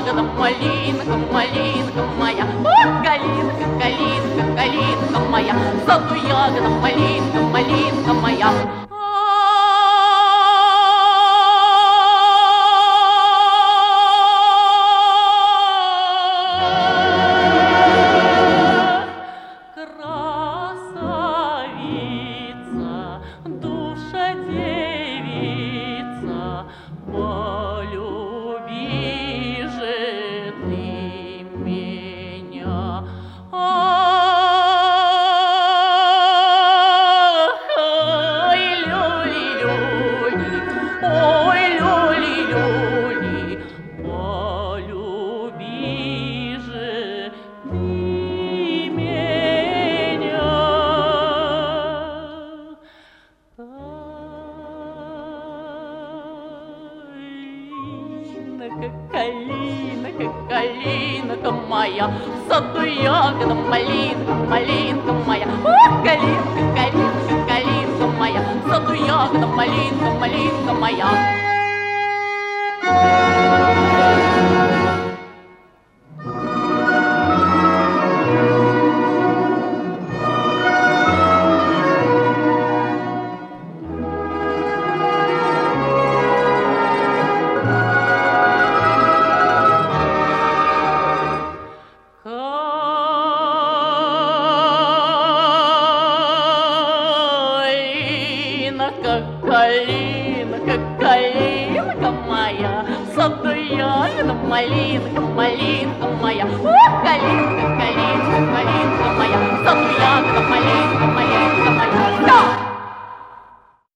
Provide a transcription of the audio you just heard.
ягода, малинка, малинка моя. О, калинка, калинка, калинка моя. В саду ягода, малинка, малинка моя. Душа девица, полюби же ты меня. Ой, люли-люли, ой, люли-люли, полюби же ты меня. Калинка, калинка моя, в саду ягода, малинка, малинка моя. О, калинка, калинка, калинка моя, в саду ягода, малинка, малинка моя. Калинка, калинка моя, в саду ягода, малинка, малинка моя. О, калинка.